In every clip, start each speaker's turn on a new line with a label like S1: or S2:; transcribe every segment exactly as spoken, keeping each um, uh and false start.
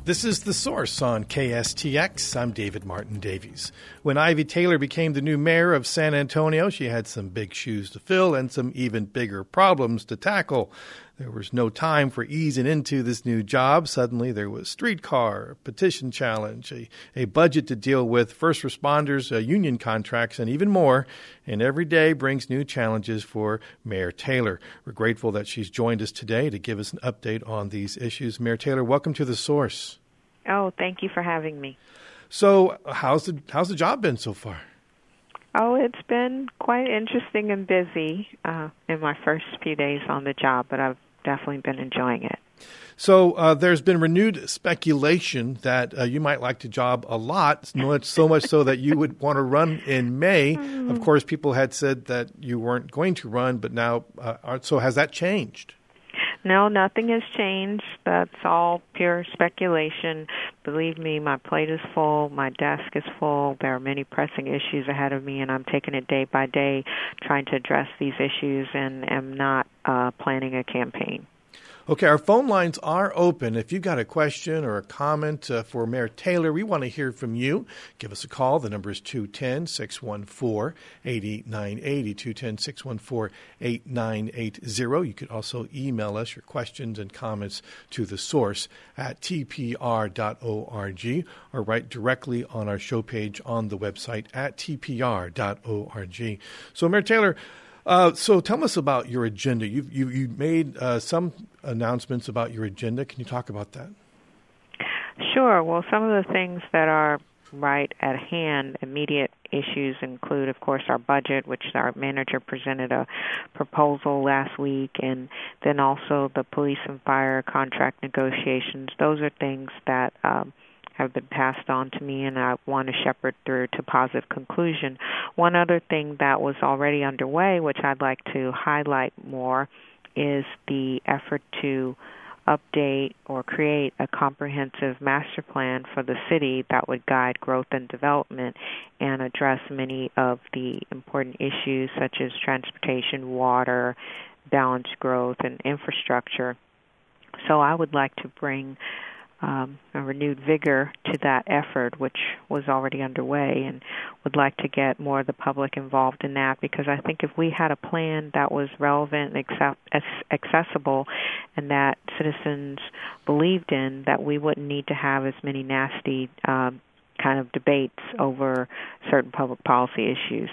S1: This is The Source on K S T X. I'm David Martin Davies. When Ivy Taylor became the new mayor of San Antonio, she had some big shoes to fill and some even bigger problems to tackle. There was no time for easing into this new job. Suddenly there was streetcar, a petition challenge, a, a budget to deal with, first responders, uh, union contracts, and even more. And every day brings new challenges for Mayor Taylor. We're grateful that she's joined us today to give us an update on these issues. Mayor Taylor, welcome to The Source.
S2: Oh, thank you for having me.
S1: So how's the how's the job been so far?
S2: Oh, it's been quite interesting and busy uh, in my first few days on the job, but I've definitely been enjoying it.
S1: So uh, there's been renewed speculation that uh, you might like the job a lot, so much so that you would want to run in May. Mm. Of course, people had said that you weren't going to run, but now, uh, so has that changed?
S2: No, nothing has changed. That's all pure speculation. Believe me, my plate is full. My desk is full. There are many pressing issues ahead of me, and I'm taking it day by day, trying to address these issues, and am not uh, planning a campaign.
S1: Okay, our phone lines are open. If you've got a question or a comment uh, for Mayor Taylor, we want to hear from you. Give us a call. The number is two one zero, six one four, eight nine eight zero, two one zero, six one four, eight nine eight zero. You could also email us your questions and comments to the source at t p r dot org or write directly on our show page on the website at t p r dot org. So, Mayor Taylor, Uh, so tell us about your agenda. You've, you you made uh, some announcements about your agenda. Can you talk about that?
S2: Sure. Well, some of the things that are right at hand, immediate issues include, of course, our budget, which our manager presented a proposal last week, and then also the police and fire contract negotiations. Those are things that um, have been passed on to me, and I want to shepherd through to positive conclusion. One other thing that was already underway, which I'd like to highlight more, is the effort to update or create a comprehensive master plan for the city that would guide growth and development and address many of the important issues such as transportation, water, balanced growth, and infrastructure. So I would like to bring Um, a renewed vigor to that effort, which was already underway, and would like to get more of the public involved in that, because I think if we had a plan that was relevant and accept, accessible and that citizens believed in, that we wouldn't need to have as many nasty um, kind of debates over certain public policy issues.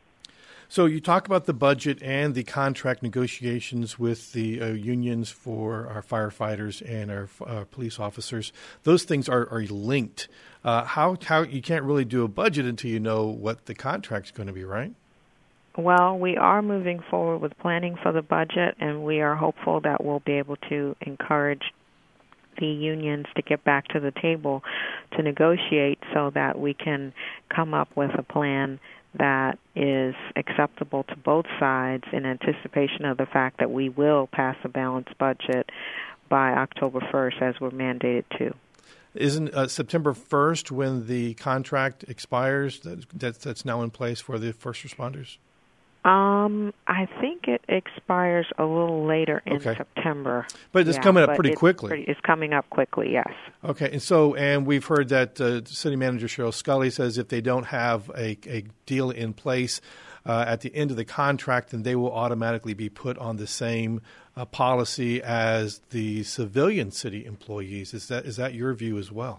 S1: So you talk about the budget and the contract negotiations with the uh, unions for our firefighters and our uh, police officers. Those things are, are linked. Uh, how how you can't really do a budget until you know what the contract's going to be, right?
S2: Well, we are moving forward with planning for the budget, and we are hopeful that we'll be able to encourage the unions to get back to the table to negotiate so that we can come up with a plan that is acceptable to both sides in anticipation of the fact that we will pass a balanced budget by October first, as we're mandated to.
S1: Isn't uh, September first when the contract expires that, that, that's now in place for the first responders?
S2: Um, I think it expires a little later in
S1: okay.
S2: September.
S1: But it's
S2: yeah,
S1: coming up pretty
S2: it's
S1: quickly.
S2: Pretty, it's coming up quickly, yes.
S1: Okay, and so and we've heard that uh, City Manager Cheryl Scully says if they don't have a, a deal in place uh, at the end of the contract, then they will automatically be put on the same uh, policy as the civilian city employees. Is that is that your view as well?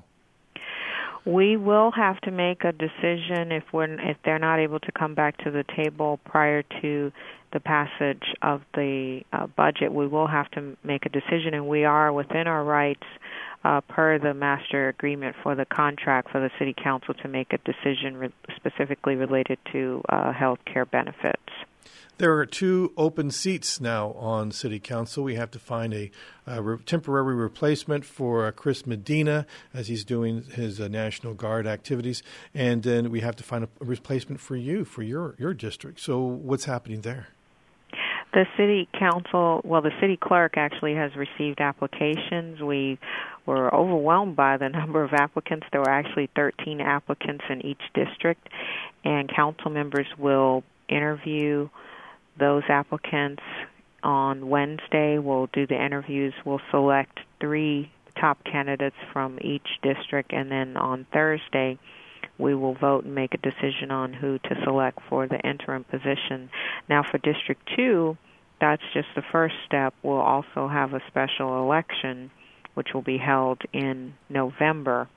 S2: We will have to make a decision if we're if they're not able to come back to the table prior to the passage of the uh, budget. We will have to make a decision, and we are within our rights uh, per the master agreement for the contract for the City Council to make a decision re- specifically related to uh, health care benefits.
S1: There are two open seats now on City Council. We have to find a, a re- temporary replacement for uh, Chris Medina as he's doing his uh, National Guard activities. And then we have to find a replacement for you, for your, your district. So what's happening there?
S2: The City Council, well, the City Clerk actually has received applications. We were overwhelmed by the number of applicants. There were actually thirteen applicants in each district, and council members will interview those applicants on Wednesday. We'll do the interviews. We'll select three top candidates from each district, and then on Thursday we will vote and make a decision on who to select for the interim position. Now for District two, that's just the first step. We'll also have a special election, which will be held in November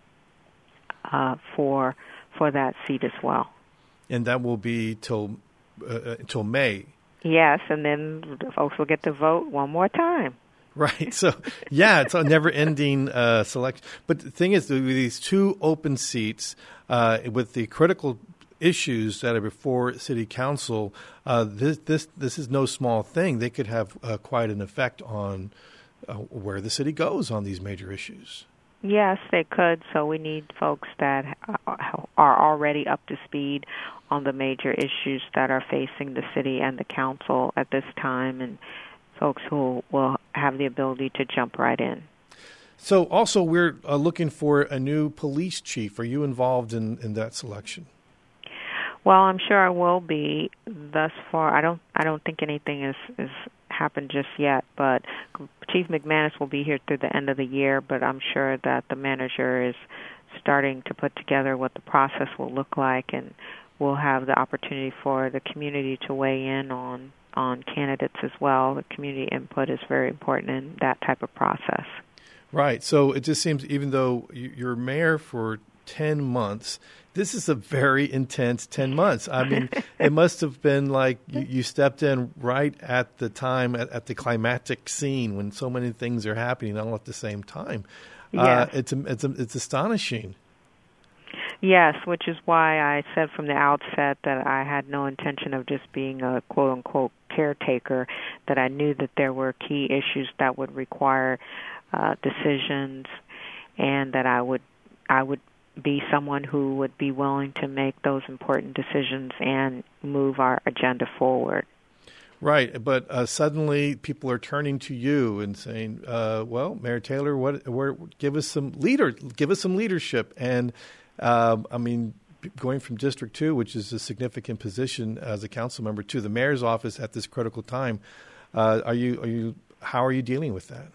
S2: uh, for for that seat as well.
S1: And that will be till uh, till May.
S2: Yes, and then folks will get to vote one more time.
S1: Right. So, yeah, it's a never-ending uh, selection. But the thing is, with these two open seats, uh, with the critical issues that are before City Council, uh, this this this is no small thing. They could have uh, quite an effect on uh, where the city goes on these major issues.
S2: Yes, they could. So we need folks that are already up to speed on the major issues that are facing the city and the council at this time, and folks who will have the ability to jump right in.
S1: So also we're uh, looking for a new police chief. Are you involved in, in that selection?
S2: Well, I'm sure I will be. Thus far, I don't. I don't think anything is is happened just yet. But Chief McManus will be here through the end of the year. But I'm sure that the manager is starting to put together what the process will look like, and we'll have the opportunity for the community to weigh in on on candidates as well. The community input is very important in that type of process.
S1: Right. So it just seems, even though you're mayor for ten months, this is a very intense ten months. I mean, it must have been like you, you stepped in right at the time, at, at the climactic scene when so many things are happening all at the same time.
S2: Yes.
S1: Uh, it's, it's, it's astonishing.
S2: Yes, which is why I said from the outset that I had no intention of just being a quote-unquote caretaker, that I knew that there were key issues that would require uh, decisions, and that I would I would be someone who would be willing to make those important decisions and move our agenda forward.
S1: Right, but uh, suddenly people are turning to you and saying, uh, "Well, Mayor Taylor, what? Where, give us some leader, give us some leadership." And um, I mean, going from District Two, which is a significant position as a council member, to the mayor's office at this critical time, uh, are you? Are you? How are you dealing with that?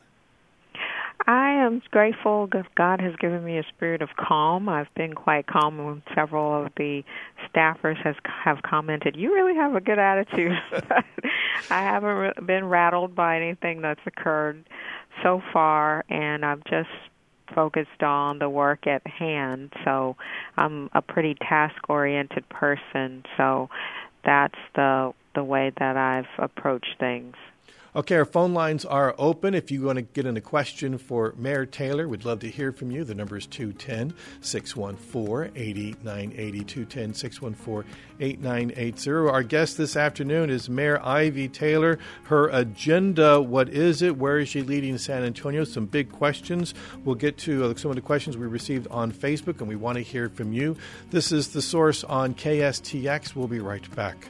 S2: I am grateful that God has given me a spirit of calm. I've been quite calm when several of the staffers has have commented, "You really have a good attitude." I haven't been rattled by anything that's occurred so far, and I've just focused on the work at hand. So I'm a pretty task-oriented person, so that's the the way that I've approached things.
S1: Okay, our phone lines are open. If you want to get in a question for Mayor Taylor, we'd love to hear from you. The number is two one zero, six one four, eight nine eight zero, two one zero, six one four, eight nine eight zero. Our guest this afternoon is Mayor Ivy Taylor. Her agenda, what is it? Where is she leading San Antonio? Some big questions. We'll get to uh, some of the questions we received on Facebook, and we want to hear from you. This is The Source on K S T X. We'll be right back.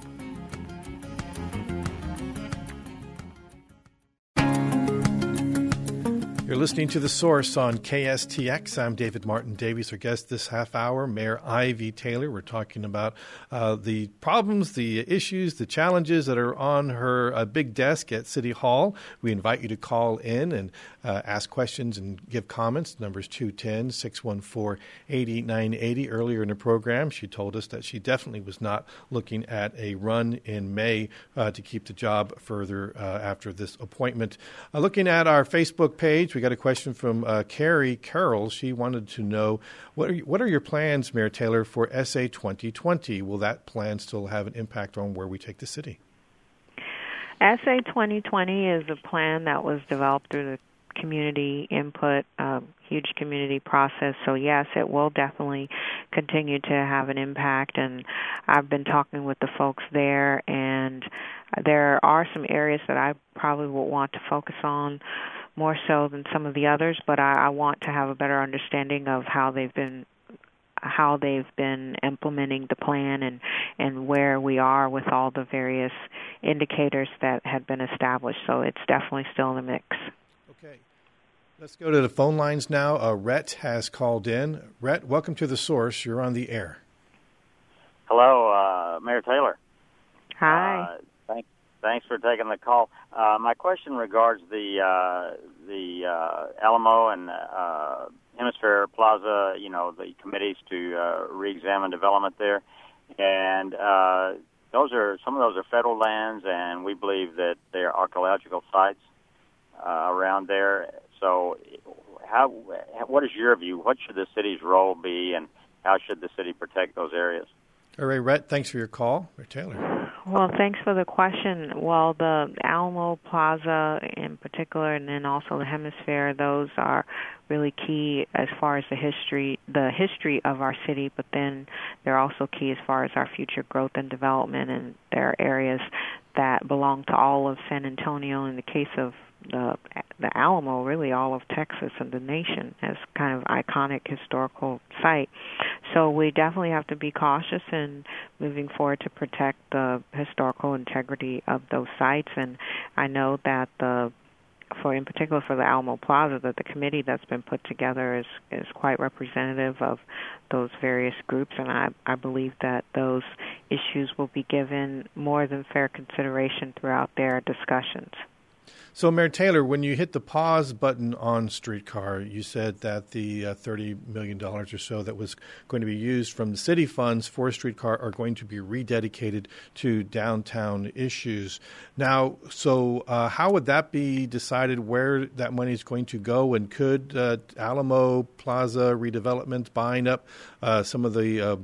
S1: You're listening to The Source on K S T X. I'm David Martin Davies. Our guest this half hour, Mayor Ivy Taylor. We're talking about uh, the problems, the issues, the challenges that are on her uh, big desk at City Hall. We invite you to call in and uh, ask questions and give comments. The number is two one zero, six one four, eight nine eight zero. Earlier in the program, she told us that she definitely was not looking at a run in May uh, to keep the job further uh, after this appointment. Uh, looking at our Facebook page, we We got a question from uh, Carrie Carroll. She wanted to know, what are, what are your plans, Mayor Taylor, for S A twenty twenty? Will that plan still have an impact on where we take the city?
S2: S A twenty twenty is a plan that was developed through the community input, um, huge community process. So, yes, it will definitely continue to have an impact. And I've been talking with the folks there, and there are some areas that I probably will want to focus on more so than some of the others, but I, I want to have a better understanding of how they've been how they've been implementing the plan and, and where we are with all the various indicators that had been established. So it's definitely still in the mix.
S1: Okay. Let's go to the phone lines now. Uh, Rhett has called in. Rhett, welcome to The Source. You're on the air.
S3: Hello, uh, Mayor Taylor.
S2: Hi.
S3: Uh, thanks for taking the call. Uh, my question regards the uh, the uh, Alamo and uh, Hemisphere Plaza, you know, the committees to uh, re-examine development there. And uh, those are some of those are federal lands, and we believe that they're archaeological sites uh, around there. So how, what is your view? What should the city's role be, and how should the city protect those areas?
S1: All right, Rhett, thanks for your call. Mayor Taylor.
S2: Well, thanks for the question. Well, the Alamo Plaza in particular, and then also the Hemisphere, those are really key as far as the history, the history of our city, but then they're also key as far as our future growth and development, and there are areas that belong to all of San Antonio. In the case of the the Alamo, really all of Texas and the nation as kind of iconic historical site. So we definitely have to be cautious in moving forward to protect the historical integrity of those sites. And I know that the for in particular for the Alamo Plaza, that the committee that's been put together is is quite representative of those various groups, and I, I believe that those issues will be given more than fair consideration throughout their discussions.
S1: So, Mayor Taylor, when you hit the pause button on Streetcar, you said that the uh, thirty million dollars or so that was going to be used from the city funds for Streetcar are going to be rededicated to downtown issues. Now, so uh, how would that be decided where that money is going to go? And could uh, Alamo Plaza redevelopment buying up uh, some of the uh,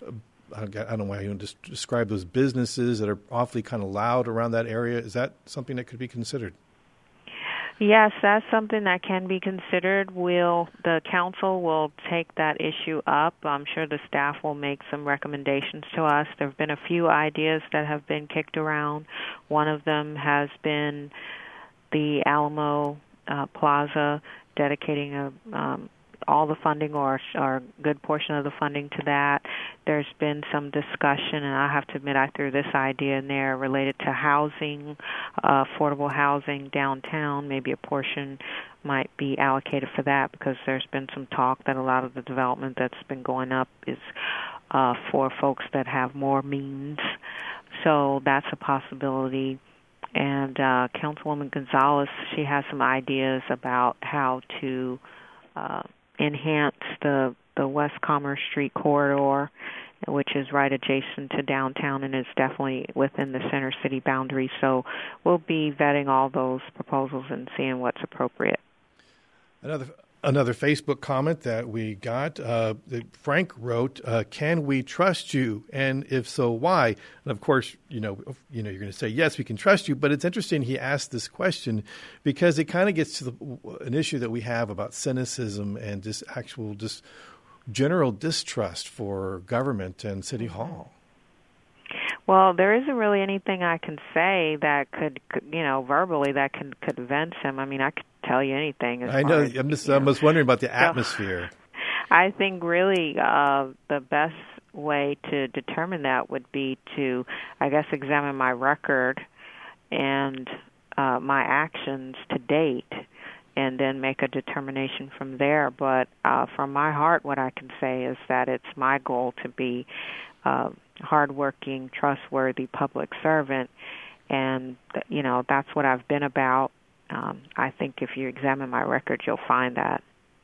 S1: I don't know why you just describe those businesses that are awfully kind of loud around that area. Is that something that could be considered?
S2: Yes, that's something that can be considered. Will the council will take that issue up. I'm sure the staff will make some recommendations to us. There have been a few ideas that have been kicked around. One of them has been the Alamo uh, Plaza dedicating a um, all the funding or, or a good portion of the funding to that. There's been some discussion, and I have to admit I threw this idea in there related to housing, uh, affordable housing downtown. Maybe a portion might be allocated for that because there's been some talk that a lot of the development that's been going up is uh, for folks that have more means. So that's a possibility. And uh, Councilwoman Gonzalez, she has some ideas about how to uh, enhance the the West Commerce Street corridor, which is right adjacent to downtown and is definitely within the center city boundaries. So we'll be vetting all those proposals and seeing what's appropriate.
S1: Another another Facebook comment that we got, uh, that Frank wrote, uh, "Can we trust you? And if so, why?" And of course, you know, you know, you're going to say yes, we can trust you. But it's interesting he asked this question because it kind of gets to the, an issue that we have about cynicism and just actual just general distrust for government and City Hall.
S2: Well, there isn't really anything I can say that could, could you know, verbally that can convince him. I mean, I could tell you anything. As
S1: I know.
S2: Far as,
S1: I'm just,
S2: I
S1: was wondering about the
S2: so,
S1: atmosphere.
S2: I think really uh, the best way to determine that would be to, I guess, examine my record and uh, my actions to date, and then make a determination from there. But uh, from my heart, what I can say is that it's my goal to be uh, hardworking, trustworthy public servant, and you know that's what I've been about. Um, I think if you examine my record, you'll find that.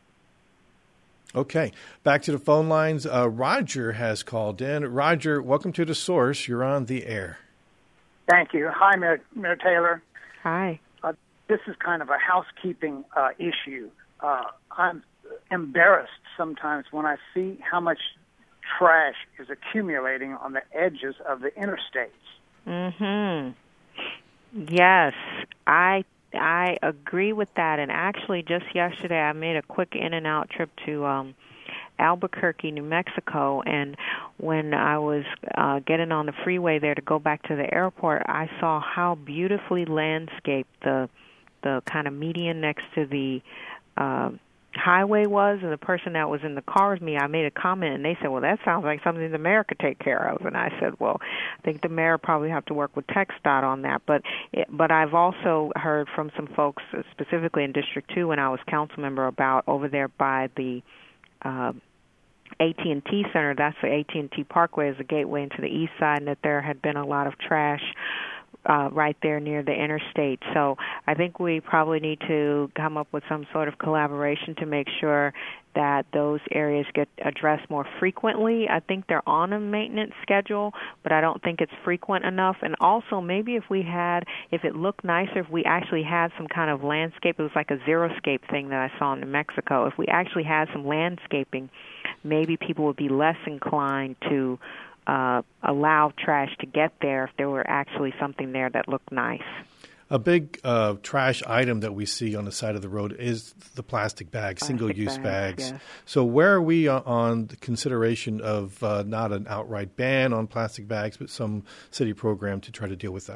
S1: Okay, back to the phone lines. Uh, Roger has called in. Roger, welcome to The Source. You're on the air.
S4: Thank you. Hi, Mayor, Mayor Taylor.
S2: Hi.
S4: Uh, this is kind of a housekeeping uh, issue. Uh, I'm embarrassed sometimes when I see how much trash is accumulating on the edges of the interstates.
S2: Mm-hmm. Yes, I I agree with that. And actually, just yesterday, I made a quick in and out trip to um, Albuquerque, New Mexico, and when I was uh, getting on the freeway there to go back to the airport, I saw how beautifully landscaped the the kind of median next to the uh, highway was, and the person that was in the car with me, I made a comment, and they said, well, that sounds like something the mayor could take care of. And I said, well, I think the mayor probably have to work with TxDOT on that. But it, but I've also heard from some folks, specifically in District two, when I was council member, about over there by the uh, A T and T Center, that's the A T and T Parkway, is a gateway into the east side, and that there had been a lot of trash uh, right there near the interstate. So I think we probably need to come up with some sort of collaboration to make sure that those areas get addressed more frequently. I think they're on a maintenance schedule, but I don't think it's frequent enough. And also, maybe if we had, if it looked nicer, if we actually had some kind of landscape, it was like a xeriscape thing that I saw in New Mexico. If we actually had some landscaping, maybe people would be less inclined to uh, allow trash to get there if there were actually something there that looked nice.
S1: A big uh, trash item that we see on the side of the road is the plastic bags,
S2: Plastic
S1: single-use
S2: bags,
S1: bags.
S2: yes.
S1: So where are we on the consideration of uh, not an outright ban on plastic bags, but some city program to try to deal with that?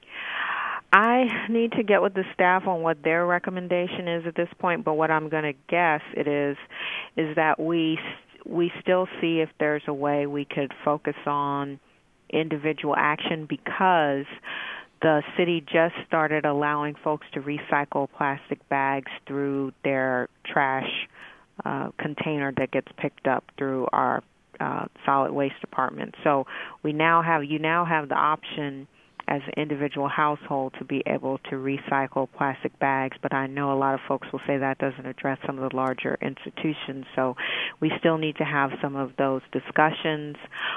S2: I need to get with the staff on what their recommendation is at this point, but what I'm going to guess it is is that we we still see if there's a way we could focus on individual action, because the city just started allowing folks to recycle plastic bags through their trash uh, container that gets picked up through our uh, solid waste department. So we now have you now have the option as an individual household to be able to recycle plastic bags, but I know a lot of folks will say that doesn't address some of the larger institutions, so we still need to have some of those discussions.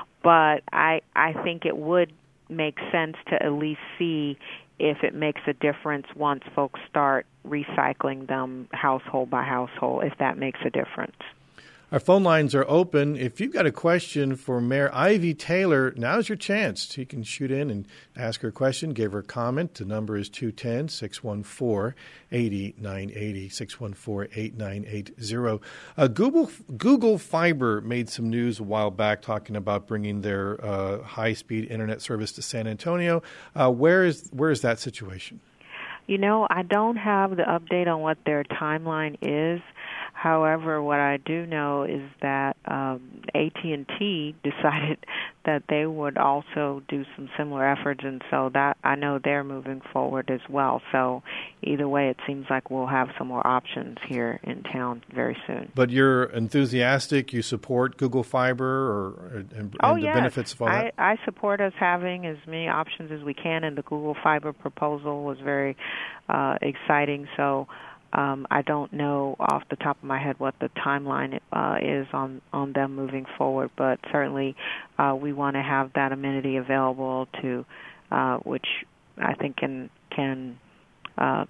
S2: But I I think it would make sense to at least see if it makes a difference once folks start recycling them household by household, if that makes a difference.
S1: Our phone lines are open. If you've got a question for Mayor Ivy Taylor, now's your chance. You can shoot in and ask her a question, give her a comment. The number is two one zero, six one four, eight nine eight zero, six one four, eight nine eight zero. Uh, Google Google Fiber made some news a while back talking about bringing their uh, high-speed internet service to San Antonio. Uh, where is where is that situation?
S2: You know, I don't have the update on what their timeline is. However, what I do know is that um, A T and T decided that they would also do some similar efforts, and so that I know they're moving forward as well. So either way, it seems like we'll have some more options here in town very soon.
S1: But you're enthusiastic. You support Google Fiber or and, and
S2: oh,
S1: the
S2: yes.
S1: benefits of all
S2: I,
S1: that?
S2: I support us having as many options as we can, and the Google Fiber proposal was very uh, exciting. So Um, I don't know off the top of my head what the timeline uh, is on, on them moving forward, but certainly uh, we want to have that amenity available to, uh, which I think can can uh,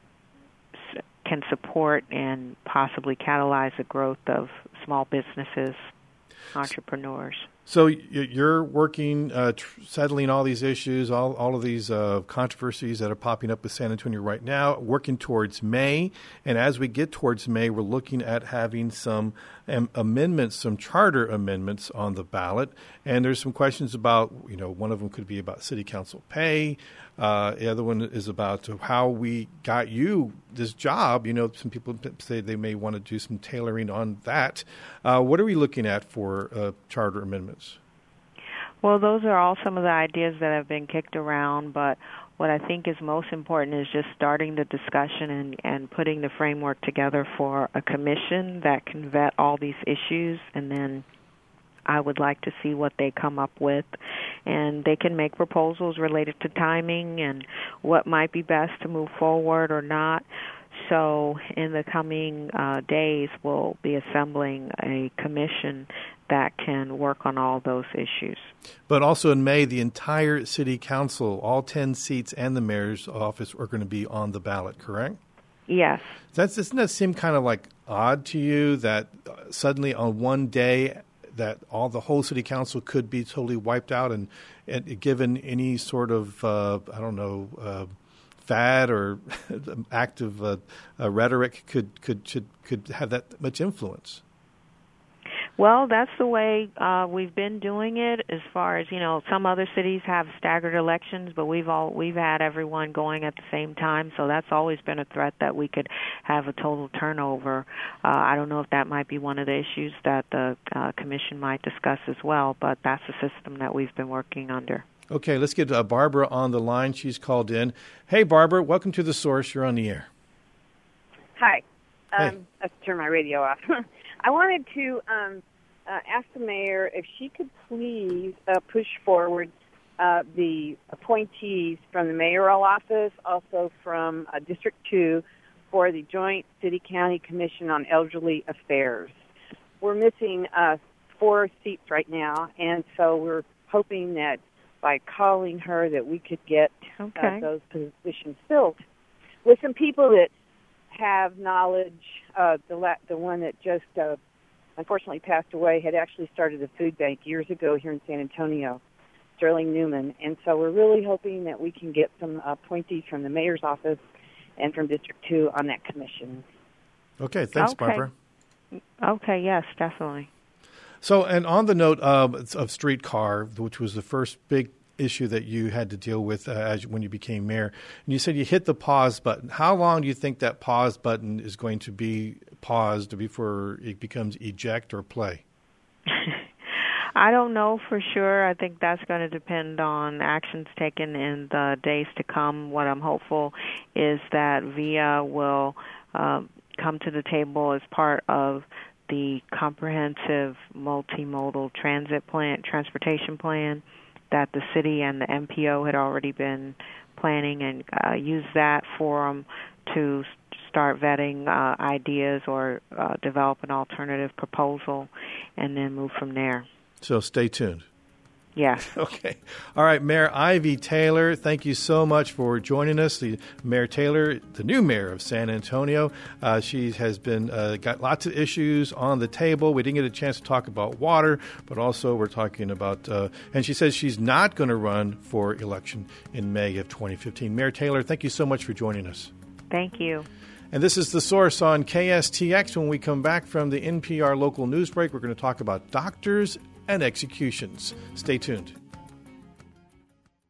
S2: can support and possibly catalyze the growth of small businesses, entrepreneurs.
S1: So you're working, uh, tr- settling all these issues, all all of these uh, controversies that are popping up with San Antonio right now, working towards May. And as we get towards May, we're looking at having some um, amendments, some charter amendments on the ballot. And there's some questions about, you know, one of them could be about city council pay. Uh, the other one is about how we got you this job. You know, some people say they may want to do some tailoring on that. Uh, what are we looking at for uh, charter amendments?
S2: Well, those are all some of the ideas that have been kicked around, but what I think is most important is just starting the discussion and, and putting the framework together for a commission that can vet all these issues, and then I would like to see what they come up with. And they can make proposals related to timing and what might be best to move forward or not. So in the coming uh, days, we'll be assembling a commission that can work on all those issues.
S1: But also in May, the entire city council, all ten seats and the mayor's office are going to be on the ballot, correct?
S2: Yes.
S1: That's, doesn't that seem kind of like odd to you that suddenly on one day that all the whole city council could be totally wiped out, and, and given any sort of, uh, I don't know, uh, fad or active uh, uh, rhetoric could, could, should, could have that much influence?
S2: Well, that's the way uh, we've been doing it. As far as, you know, some other cities have staggered elections, but we've all we've had everyone going at the same time. So that's always been a threat that we could have a total turnover. Uh, I don't know if that might be one of the issues that the uh, commission might discuss as well, but that's the system that we've been working under.
S1: Okay, let's get uh, Barbara on the line. She's called in. Hey, Barbara, welcome to The Source. You're on the air.
S5: Hi. Um,
S1: hey.
S5: I have to turn my radio off. I wanted to um, uh, ask the mayor if she could please uh, push forward uh, the appointees from the mayoral office, also from uh, District two, for the Joint City-County Commission on Elderly Affairs. We're missing uh, four seats right now, and so we're hoping that by calling her that we could get
S2: okay.
S5: uh, those positions filled with some people that have knowledge. Uh, the la- the one that just uh, unfortunately passed away had actually started a food bank years ago here in San Antonio, Sterling Newman. And so we're really hoping that we can get some appointees from the mayor's office and from District two on that commission.
S1: Okay, thanks,
S2: okay.
S1: Barbara.
S2: Okay, yes, definitely.
S1: So, and on the note of, of streetcar, which was the first big issue that you had to deal with uh, as when you became mayor, and you said you hit the pause button. How long do you think that pause button is going to be paused before it becomes eject or play?
S2: I don't know for sure. I think that's going to depend on actions taken in the days to come. What I'm hopeful is that V I A will uh, come to the table as part of the comprehensive multimodal transit plan, transportation plan that the city and the M P O had already been planning, and uh, use that forum to start vetting uh, ideas or uh, develop an alternative proposal and then move from there.
S1: So stay tuned.
S2: Yes.
S1: Okay. All right, Mayor Ivy Taylor, thank you so much for joining us. The Mayor Taylor, the new mayor of San Antonio, uh, she has been uh, got lots of issues on the table. We didn't get a chance to talk about water, but also we're talking about, uh, and she says she's not going to run for election in May of twenty fifteen. Mayor Taylor, thank you so much for joining us.
S2: Thank you.
S1: And this is The Source on K S T X. When we come back from the N P R local news break, we're going to talk about doctors and executions. Stay tuned.